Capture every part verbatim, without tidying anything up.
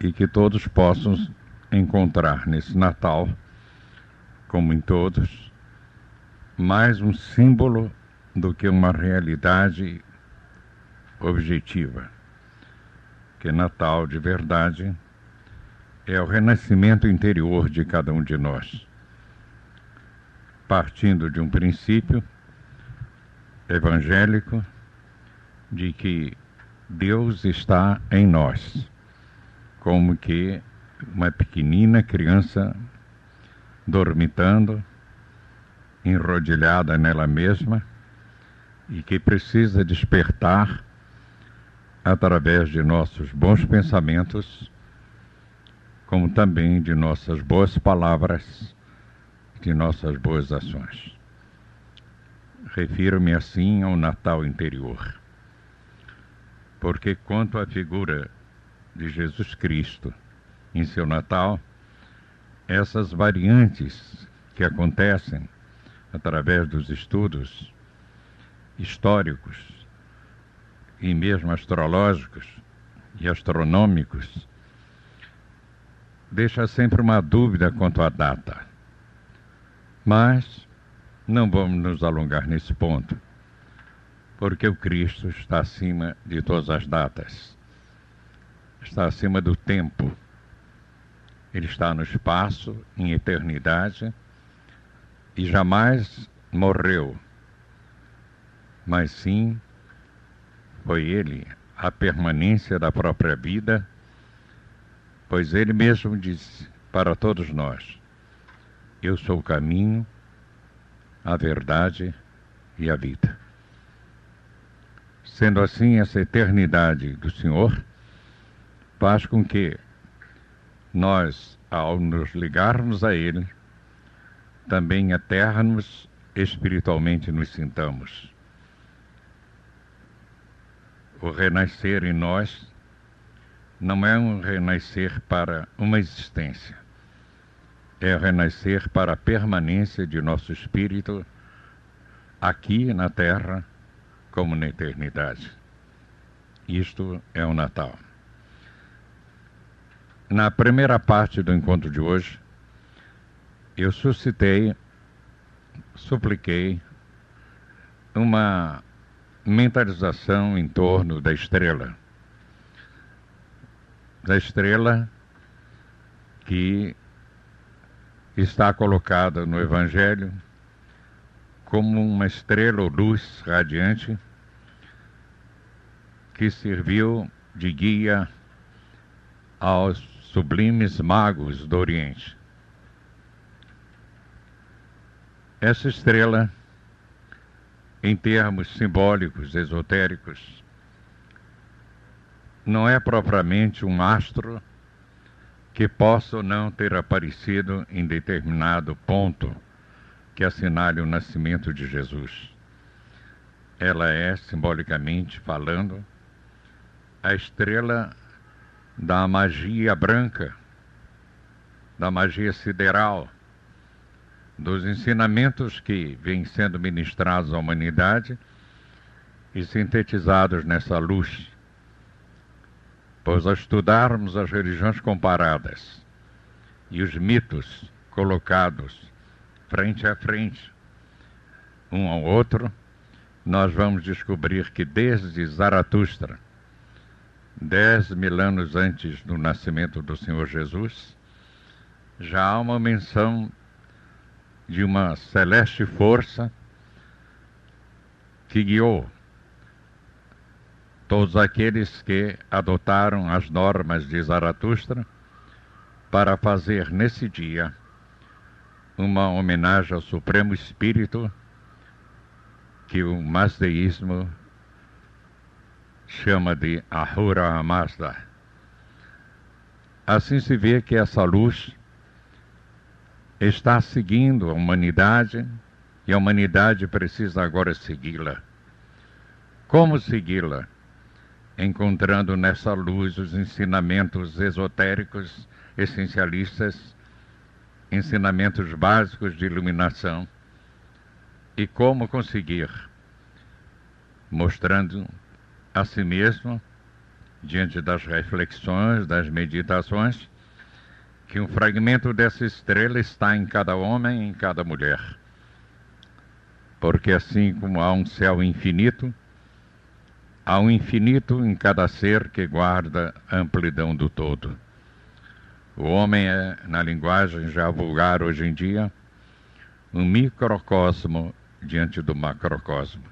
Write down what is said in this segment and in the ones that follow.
e que todos possam encontrar nesse Natal, como em todos, mais um símbolo do que uma realidade objetiva. Que Natal de verdade é o renascimento interior de cada um de nós, partindo de um princípio evangélico de que Deus está em nós, como que uma pequenina criança dormitando, enrodilhada nela mesma, e que precisa despertar através de nossos bons pensamentos, como também de nossas boas palavras, de nossas boas ações. Refiro-me assim ao Natal interior, porque quanto à figura de Jesus Cristo em seu Natal, essas variantes que acontecem através dos estudos históricos e mesmo astrológicos e astronômicos, deixa sempre uma dúvida quanto à data. Mas não vamos nos alongar nesse ponto, porque o Cristo está acima de todas as datas, está acima do tempo, ele está no espaço, em eternidade, e jamais morreu, mas sim foi ele a permanência da própria vida, pois ele mesmo disse para todos nós: eu sou o caminho, a verdade e a vida. Sendo assim, essa eternidade do Senhor faz com que nós, ao nos ligarmos a Ele, também eternos espiritualmente nos sintamos. O renascer em nós não é um renascer para uma existência, é renascer para a permanência de nosso espírito aqui na Terra como na eternidade. Isto é o Natal. Na primeira parte do encontro de hoje, eu suscitei, supliquei uma mentalização em torno da estrela. Da estrela que está colocada no Evangelho como uma estrela ou luz radiante que serviu de guia aos sublimes magos do Oriente. Essa estrela, em termos simbólicos, esotéricos, não é propriamente um astro que possa ou não ter aparecido em determinado ponto que assinale o nascimento de Jesus. Ela é, simbolicamente falando, a estrela da magia branca, da magia sideral, dos ensinamentos que vêm sendo ministrados à humanidade e sintetizados nessa luz. Pois ao estudarmos as religiões comparadas e os mitos colocados frente a frente, um ao outro, nós vamos descobrir que desde Zaratustra, dez mil anos antes do nascimento do Senhor Jesus, já há uma menção de uma celeste força que guiou todos aqueles que adotaram as normas de Zaratustra para fazer nesse dia uma homenagem ao Supremo Espírito que o mazdeísmo chama de Ahura Mazda. Assim se vê que essa luz está seguindo a humanidade e a humanidade precisa agora segui-la. Como segui-la? Encontrando nessa luz os ensinamentos esotéricos, essencialistas, ensinamentos básicos de iluminação. E como conseguir? Mostrando a si mesmo diante das reflexões, das meditações, que um fragmento dessa estrela está em cada homem e em cada mulher. Porque assim como há um céu infinito, há um infinito em cada ser que guarda a amplidão do todo. O homem é, na linguagem já vulgar hoje em dia, um microcosmo diante do macrocosmo.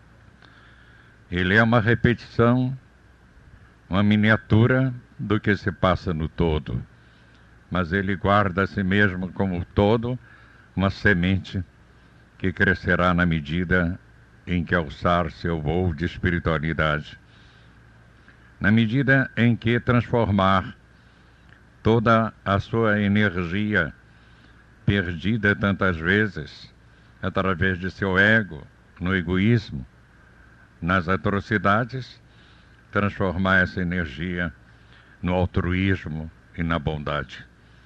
Ele é uma repetição, uma miniatura do que se passa no todo, mas ele guarda a si mesmo como todo, uma semente que crescerá na medida em que alçar seu voo de espiritualidade, na medida em que transformar toda a sua energia perdida tantas vezes através de seu ego, no egoísmo, nas atrocidades, transformar essa energia no altruísmo e na bondade.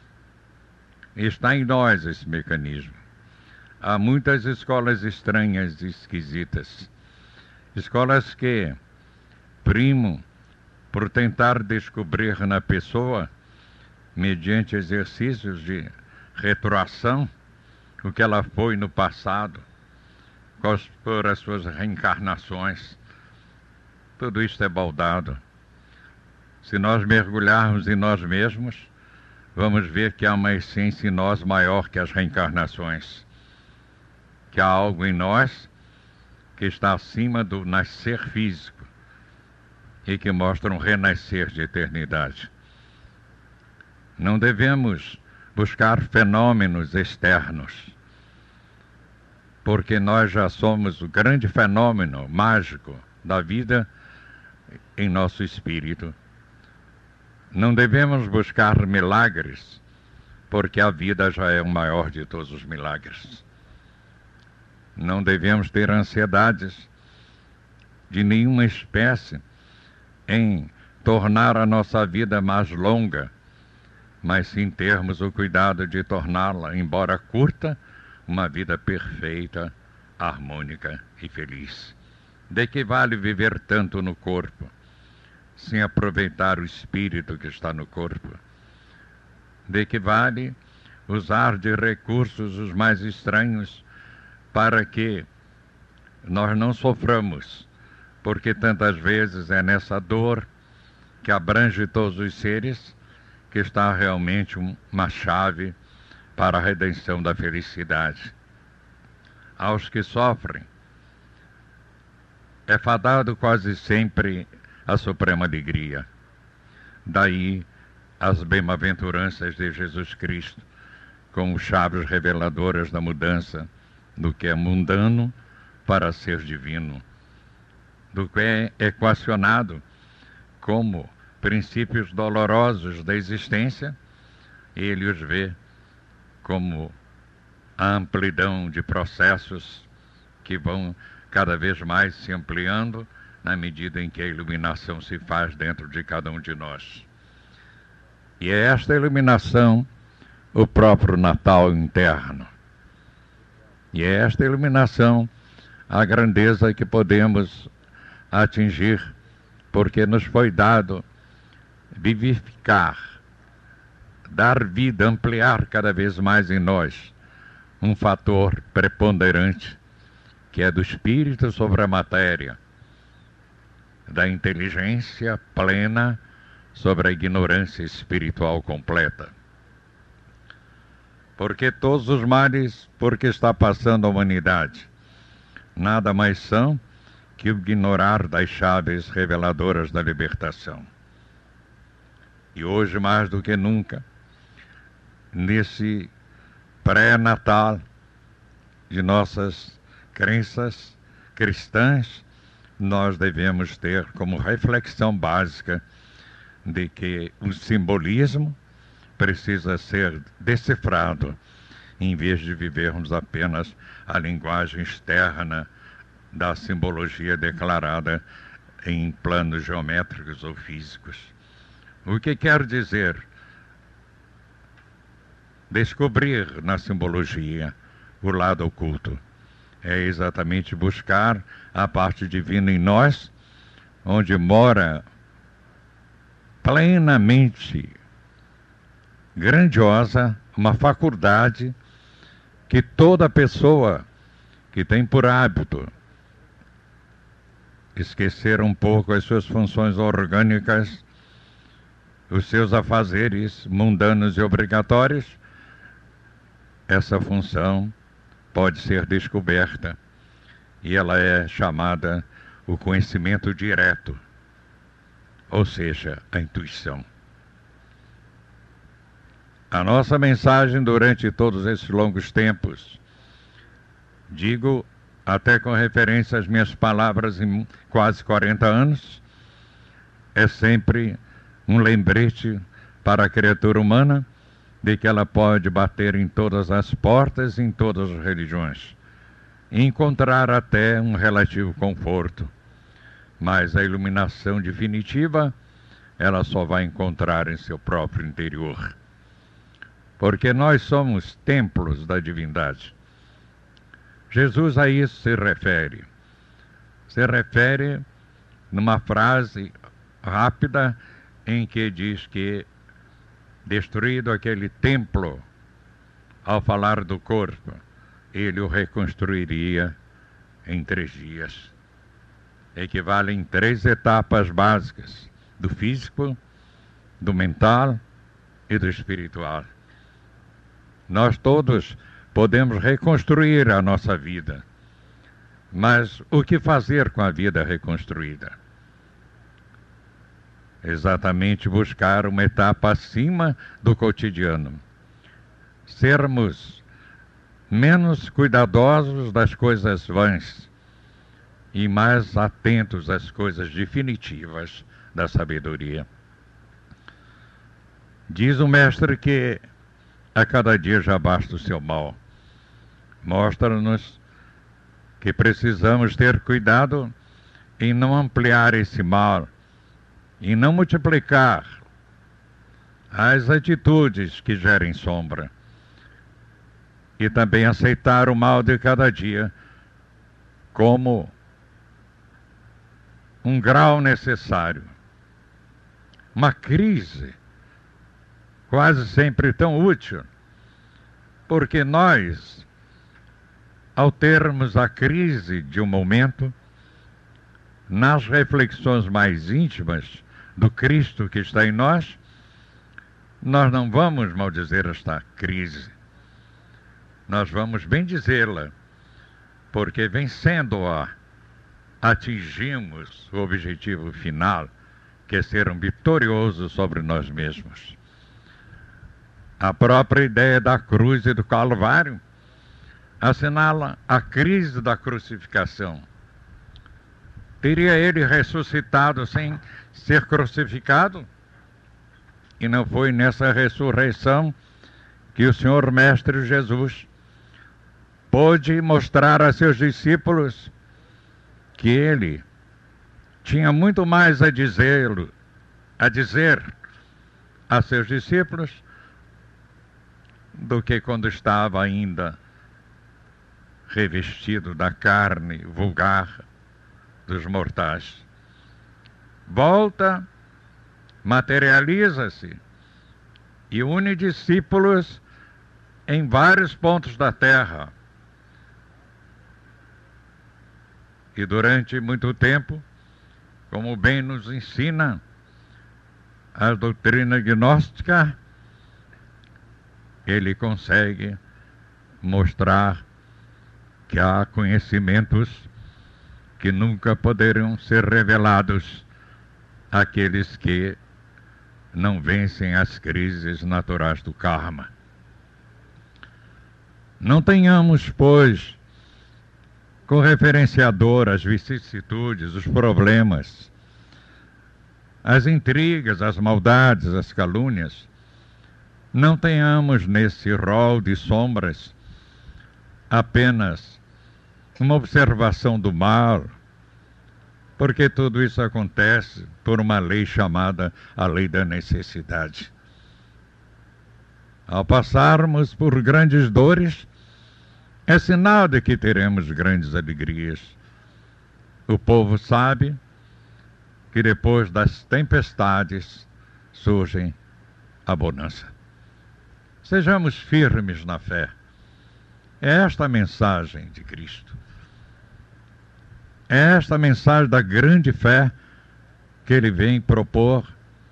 Está em nós esse mecanismo. Há muitas escolas estranhas e esquisitas, escolas que primam por tentar descobrir na pessoa, mediante exercícios de retroação, o que ela foi no passado, quais foram as suas reencarnações. Tudo isso é baldado. Se nós mergulharmos em nós mesmos, vamos ver que há uma essência em nós maior que as reencarnações, que há algo em nós que está acima do nascer físico e que mostra um renascer de eternidade. Não devemos buscar fenômenos externos, porque nós já somos o grande fenômeno mágico da vida em nosso espírito. Não devemos buscar milagres, porque a vida já é o maior de todos os milagres. Não devemos ter ansiedades de nenhuma espécie em tornar a nossa vida mais longa, mas sim termos o cuidado de torná-la, embora curta, uma vida perfeita, harmônica e feliz. De que vale viver tanto no corpo, sem aproveitar o espírito que está no corpo? De que vale usar de recursos os mais estranhos para que nós não soframos, porque tantas vezes é nessa dor que abrange todos os seres que está realmente uma chave para a redenção da felicidade. Aos que sofrem é fadado quase sempre a suprema alegria. Daí as bem-aventuranças de Jesus Cristo, como chaves reveladoras da mudança do que é mundano para ser divino, do que é equacionado como princípios dolorosos da existência, ele os vê como a amplidão de processos que vão cada vez mais se ampliando na medida em que a iluminação se faz dentro de cada um de nós. E é esta iluminação o próprio Natal interno. E é esta iluminação a grandeza que podemos atingir, porque nos foi dado vivificar, dar vida, ampliar cada vez mais em nós um fator preponderante que é do espírito sobre a matéria, da inteligência plena sobre a ignorância espiritual completa. Porque todos os males por que está passando a humanidade nada mais são que o ignorar das chaves reveladoras da libertação. E hoje, mais do que nunca, nesse pré-natal de nossas crenças cristãs, nós devemos ter como reflexão básica de que o simbolismo precisa ser decifrado, em vez de vivermos apenas a linguagem externa da simbologia declarada em planos geométricos ou físicos. O que quer dizer descobrir na simbologia o lado oculto? É exatamente buscar a parte divina em nós, onde mora plenamente grandiosa, uma faculdade que toda pessoa que tem por hábito esquecer um pouco as suas funções orgânicas, os seus afazeres mundanos e obrigatórios, essa função pode ser descoberta e ela é chamada o conhecimento direto, ou seja, a intuição. A nossa mensagem durante todos esses longos tempos, digo até com referência às minhas palavras em quase quarenta anos, é sempre um lembrete para a criatura humana de que ela pode bater em todas as portas, em todas as religiões, e encontrar até um relativo conforto. Mas a iluminação definitiva, ela só vai encontrar em seu próprio interior. Porque nós somos templos da divindade. Jesus a isso se refere. Se refere numa frase rápida em que diz que, destruído aquele templo, ao falar do corpo, ele o reconstruiria em três dias. Equivalem três etapas básicas, do físico, do mental e do espiritual. Nós todos podemos reconstruir a nossa vida, mas o que fazer com a vida reconstruída? Exatamente buscar uma etapa acima do cotidiano. Sermos menos cuidadosos das coisas vãs e mais atentos às coisas definitivas da sabedoria. Diz o mestre que a cada dia já basta o seu mal. Mostra-nos que precisamos ter cuidado em não ampliar esse mal, em não multiplicar as atitudes que gerem sombra, e também aceitar o mal de cada dia como um grau necessário. Uma crise quase sempre tão útil, porque nós, ao termos a crise de um momento, nas reflexões mais íntimas do Cristo que está em nós, nós não vamos maldizer esta crise. Nós vamos bendizê-la, porque vencendo-a, atingimos o objetivo final, que é ser um vitorioso sobre nós mesmos. A própria ideia da cruz e do Calvário assinala a crise da crucificação. Teria ele ressuscitado sem ser crucificado? E não foi nessa ressurreição que o Senhor Mestre Jesus pôde mostrar a seus discípulos que ele tinha muito mais a dizê-lo, a dizer a seus discípulos do que quando estava ainda revestido da carne vulgar dos mortais. Volta, materializa-se e une discípulos em vários pontos da terra. E durante muito tempo, como bem nos ensina a doutrina gnóstica, ele consegue mostrar que há conhecimentos que nunca poderão ser revelados àqueles que não vencem as crises naturais do karma. Não tenhamos, pois, com referenciador as vicissitudes, os problemas, as intrigas, as maldades, as calúnias. Não tenhamos nesse rol de sombras apenas uma observação do mal, porque tudo isso acontece por uma lei chamada a lei da necessidade. Ao passarmos por grandes dores, é sinal de que teremos grandes alegrias. O povo sabe que depois das tempestades surge a bonança. Sejamos firmes na fé. É esta a mensagem de Cristo. É esta a mensagem da grande fé que ele vem propor,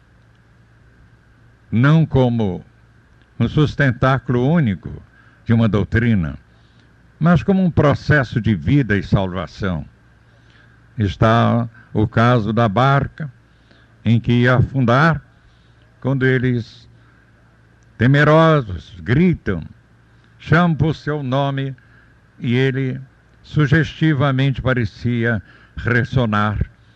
não como um sustentáculo único de uma doutrina, mas como um processo de vida e salvação. Está o caso da barca em que ia afundar, quando eles, temerosos, gritam, chamam por seu nome, e ele sugestivamente parecia ressonar.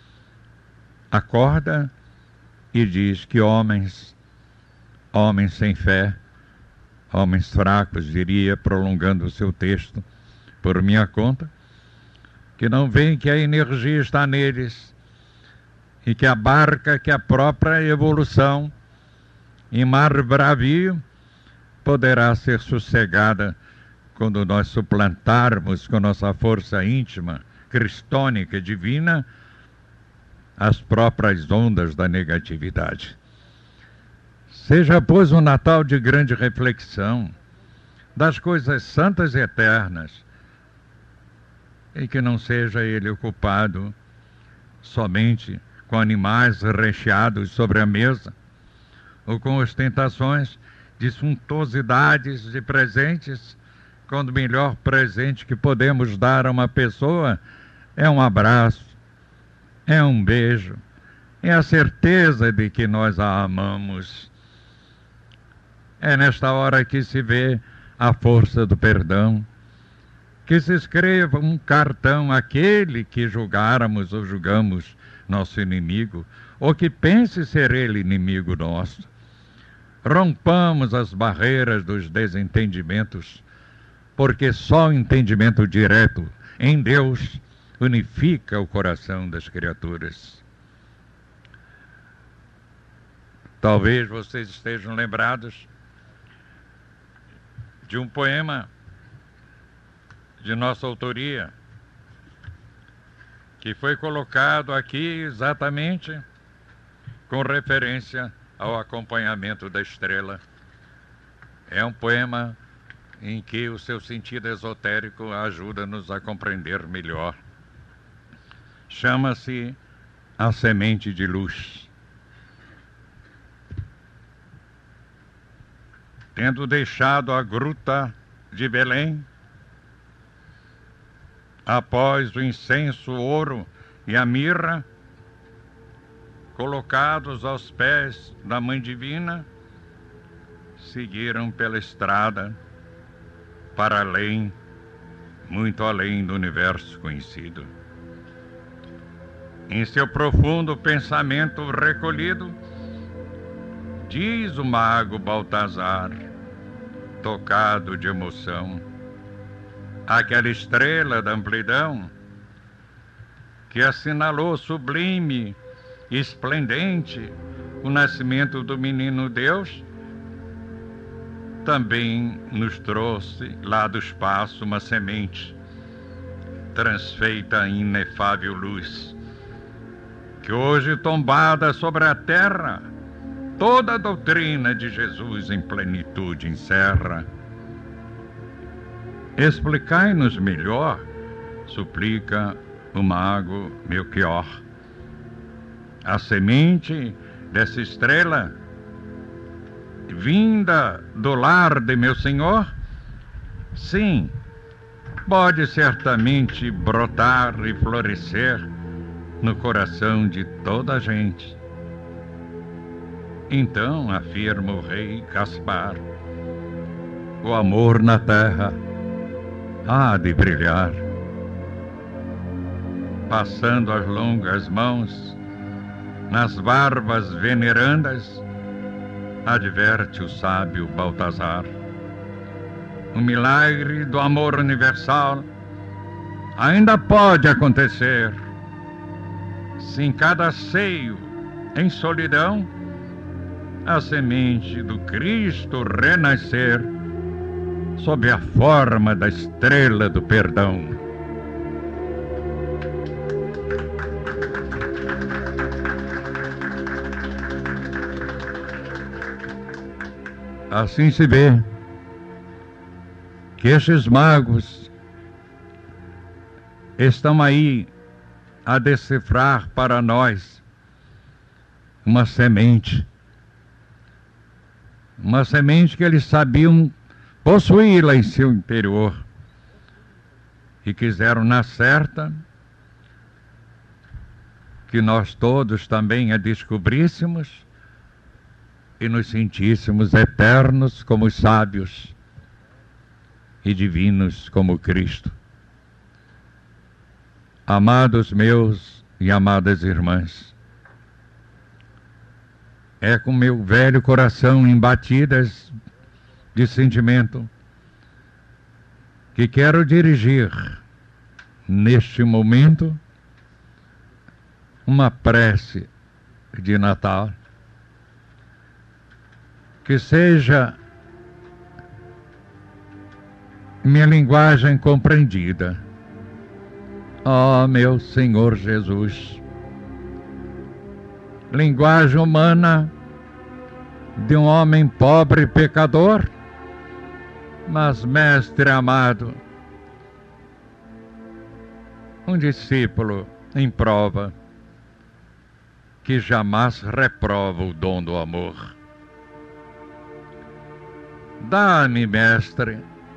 Acorda e diz que homens, homens sem fé, homens fracos, diria, prolongando o seu texto por minha conta, que não veem que a energia está neles e que a barca, que a própria evolução em mar bravio, poderá ser sossegada quando nós suplantarmos com nossa força íntima, cristônica e divina, as próprias ondas da negatividade. Seja, pois, um Natal de grande reflexão das coisas santas e eternas, e que não seja ele ocupado somente com animais recheados sobre a mesa, ou com ostentações de suntuosidades de presentes, quando o melhor presente que podemos dar a uma pessoa é um abraço, é um beijo, é a certeza de que nós a amamos. É nesta hora que se vê a força do perdão, que se escreva um cartão àquele que julgáramos ou julgamos nosso inimigo, ou que pense ser ele inimigo nosso. Rompamos as barreiras dos desentendimentos, porque só o entendimento direto em Deus unifica o coração das criaturas. Talvez vocês estejam lembrados de um poema de nossa autoria, que foi colocado aqui exatamente com referência ao acompanhamento da estrela. É um poema em que o seu sentido esotérico ajuda-nos a compreender melhor. Chama-se A Semente de Luz. Tendo deixado a gruta de Belém, após o incenso, o ouro e a mirra, colocados aos pés da Mãe Divina, seguiram pela estrada para além, muito além do universo conhecido. Em seu profundo pensamento recolhido, diz o mago Baltazar, tocado de emoção, aquela estrela da amplidão que assinalou sublime e esplendente o nascimento do menino Deus, também nos trouxe lá do espaço uma semente transfeita em inefável luz, que hoje, tombada sobre a terra, toda a doutrina de Jesus em plenitude encerra. Explicai-nos melhor, suplica o mago Melchior, a semente dessa estrela, vinda do lar de meu Senhor? Sim, pode certamente brotar e florescer no coração de toda a gente. Então, afirma o rei Gaspar, o amor na terra há de brilhar. Passando as longas mãos nas barbas venerandas, adverte o sábio Baltazar. O milagre do amor universal ainda pode acontecer, se em cada seio, em solidão, a semente do Cristo renascer sob a forma da estrela do perdão. Assim se vê que estes magos estão aí a decifrar para nós uma semente, uma semente que eles sabiam possuí-la em seu interior e quiseram na certa que nós todos também a descobríssemos e nos sentíssemos eternos como os sábios e divinos como Cristo. Amados meus e amadas irmãs, é com meu velho coração em batidas de sentimento que quero dirigir neste momento uma prece de Natal que seja minha linguagem compreendida. Ó meu Senhor Jesus, linguagem humana de um homem pobre e pecador, mas mestre amado, um discípulo em prova, que jamais reprova o dom do amor. Dá-me, mestre,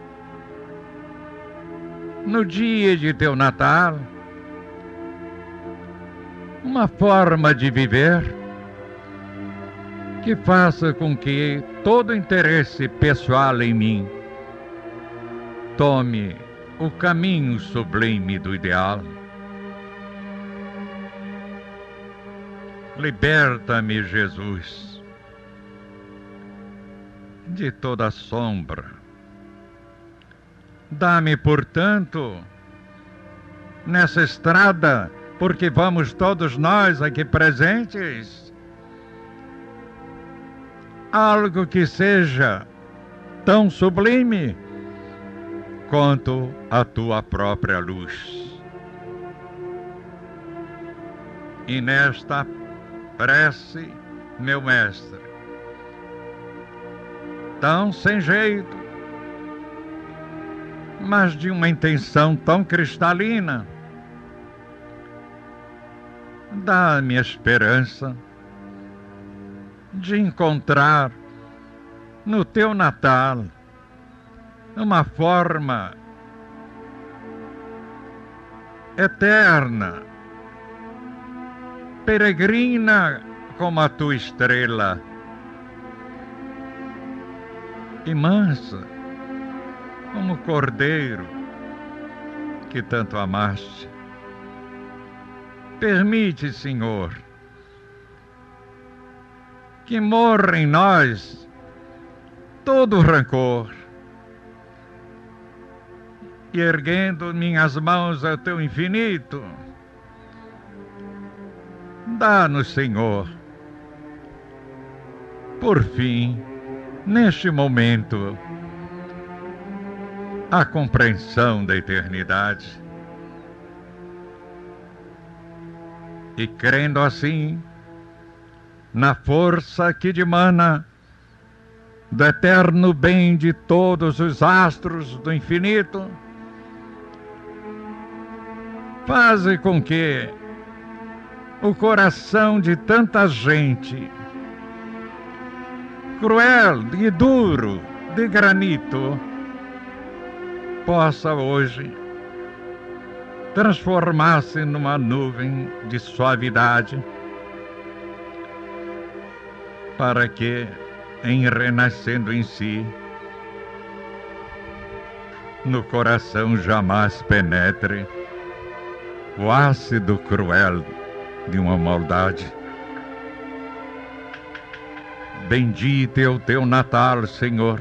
no dia de teu Natal, uma forma de viver que faça com que todo interesse pessoal em mim tome o caminho sublime do ideal. Liberta-me, Jesus, de toda sombra. Dá-me, portanto, nessa estrada, porque vamos todos nós aqui presentes, algo que seja tão sublime quanto a tua própria luz. E nesta prece, meu mestre, tão sem jeito, mas de uma intenção tão cristalina, dá-me a esperança de encontrar no teu Natal uma forma eterna, peregrina como a tua estrela, e mansa como o cordeiro que tanto amaste. Permite, Senhor, que morra em nós todo o rancor, e erguendo minhas mãos ao teu infinito, dá-nos, Senhor, por fim, neste momento, a compreensão da eternidade. E crendo assim na força que dimana do eterno bem de todos os astros do infinito, faze com que o coração de tanta gente, cruel e duro de granito, possa hoje transformar-se numa nuvem de suavidade, para que, em renascendo em si, no coração jamais penetre o ácido cruel de uma maldade. Bendito é o teu Natal, Senhor.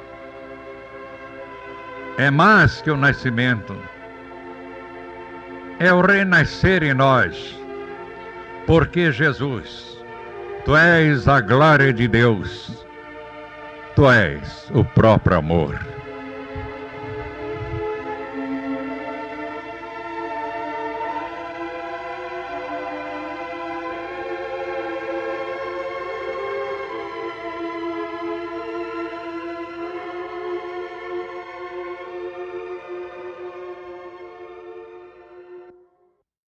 É mais que o nascimento, é o renascer em nós, porque Jesus, tu és a glória de Deus, tu és o próprio amor.